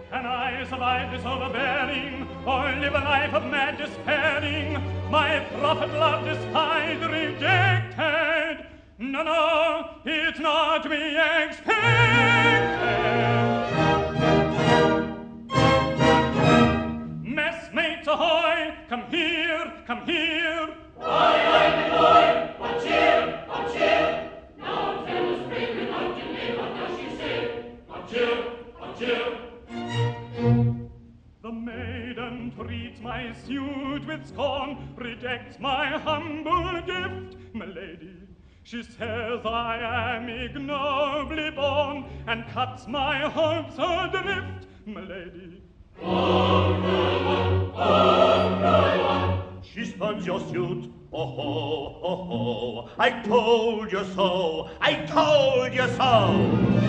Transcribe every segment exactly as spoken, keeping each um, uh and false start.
Can I survive this overbearing, or live a life of mad despairing? My prophet love despised, rejected. No, no, it's not to be expected. Messmates ahoy, come here, come here. Aye, aye, my boy, what cheer, what cheer. Now tell us bravely how to live, what does she say? What cheer, what cheer. The maiden treats my suit with scorn, rejects my humble gift, my lady. She says I am ignobly born, and cuts my hopes adrift, my lady. Oh, cruel one, oh, cruel one. She spurns your suit, oh ho, oh ho. I told you so, I told you so.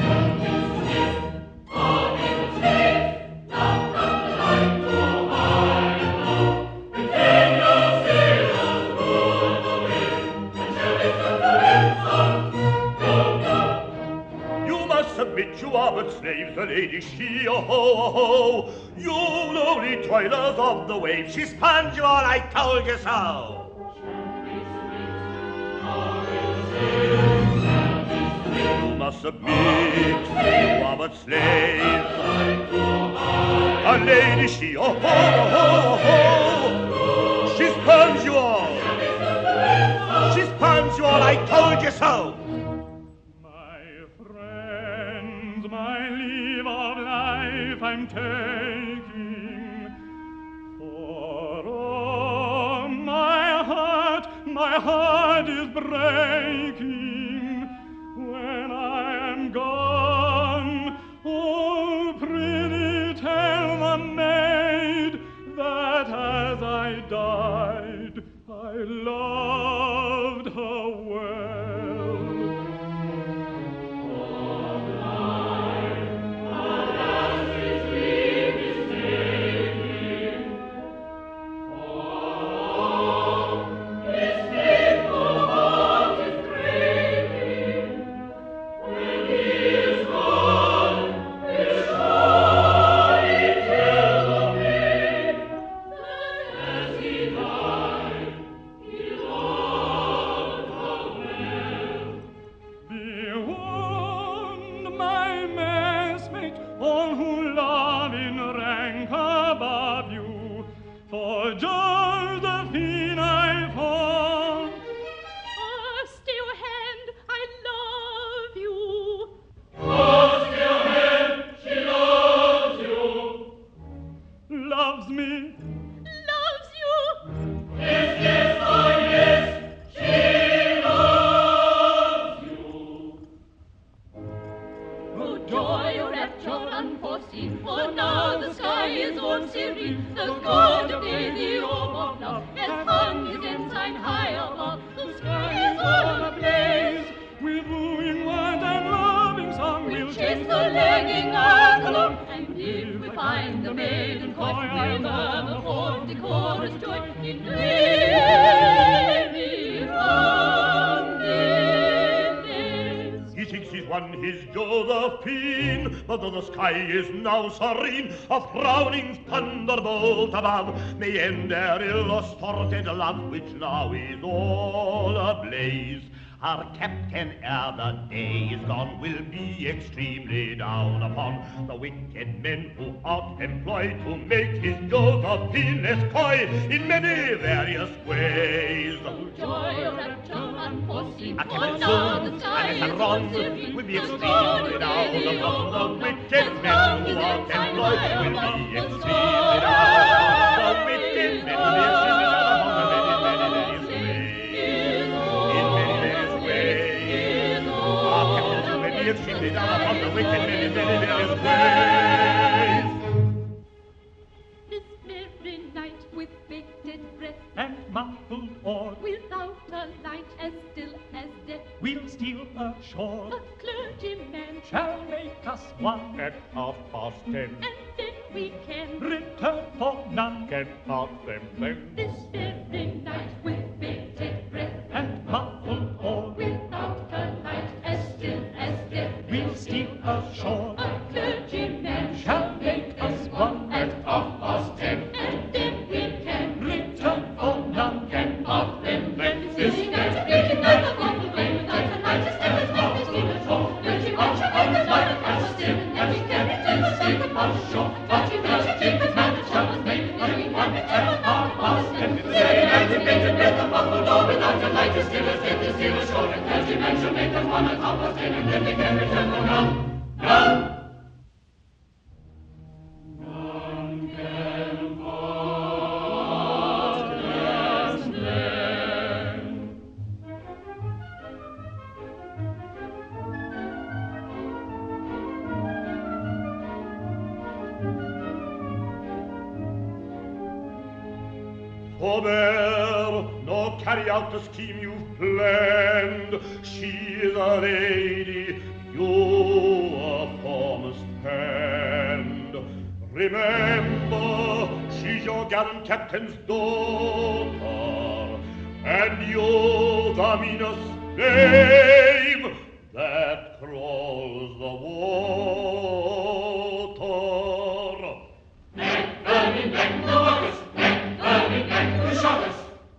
Oh, it was now come the light to high and low. Retain your sailors, rule the waves, and shall we set the winds on? Go, go. You must submit, you are but slaves, the lady she, oh ho, oh ho. You lowly toilers of the waves, she spans you all, I told you so. You must submit, you are but slaves. A lady she, oh ho, oh ho, oh ho. She spans you all. She spans you all, I told you so. My friends, my leave of life I'm taking. For oh, my heart, my heart is breaking when I am gone. Oh, prithee tell the maid that as I died, I loved her well. All who love in rank above you, for Josephine I fall. Oh, stay your hand, I love you. Oh, stay your hand, she loves you. Loves me. Loves you. Yes, yes, oh yes, she loves you. Oh, joy, oh, rapture unforeseen, for now the sky is all serene. The god of day, the orb of love, has hung his ensign high above. The sky is all ablaze. With wooing word and loving song, We'll chase the lagging ark along, and if we find the maiden coy, we'll murmur for decorous joy in dreamy from this days. He thinks he's won his Josephine, but though the sky is now serene, a frowning thunderbolt above may end their ill-assorted love, which now is all ablaze. Our captain, ere the day is gone, will be extremely down upon the wicked men who out employ to make his Josephine less coy in many various ways. Oh, joy, oh, rapture unforeseen, I for cannot now soon, the sky and I is can all run serene. with the The extremely god of down day, the upon orb the of love, wicked has men hung who his out ensign employ high will above. be The extremely sky down. The wicked men will be extremely down upon the many, many, many is all in many, many ways. Our captains will be extremely down upon the wicked men in many, many ways. This very night with bated breath and muffled oar, without a light, as still as death, we'll steal ashore. the clergyman Shall make us one At half past ten, and then we can return for none. can part them then. this very night with bated breath And muffled oar, without a light, as still as death, we'll steal ashore. a clergyman Shall make us was short, but he felt it in his mouth, and shall was made, loving one that ever thought was. And with the same night and bated breath, a muffled door without a light, as still as death, as still as short, and clergymen shall make them one at half past ten, and then they can return for none. None! None can part as then. Forbear, nor carry out the scheme you've planned. She is a lady, you a foremost hand. Remember, she's your gallant captain's daughter, and you the meanest knave that crawls the water. Neck, vermin, neck, the workers, neck, vermin, neck, the shotters.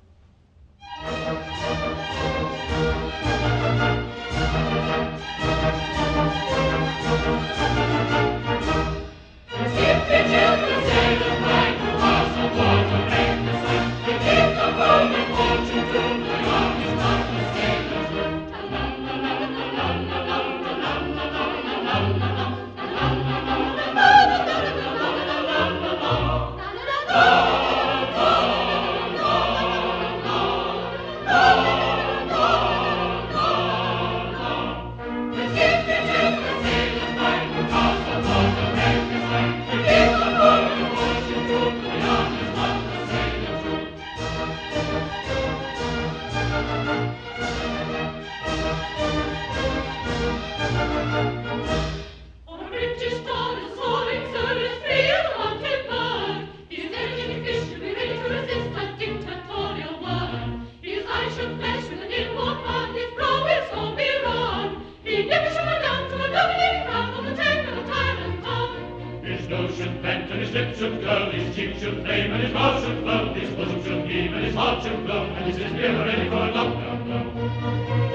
His lips should curl, his cheeks should flame, and his mouth should flow, his bosom should heave, and his heart should glow, and his ears be ready for a knock, knock, knock.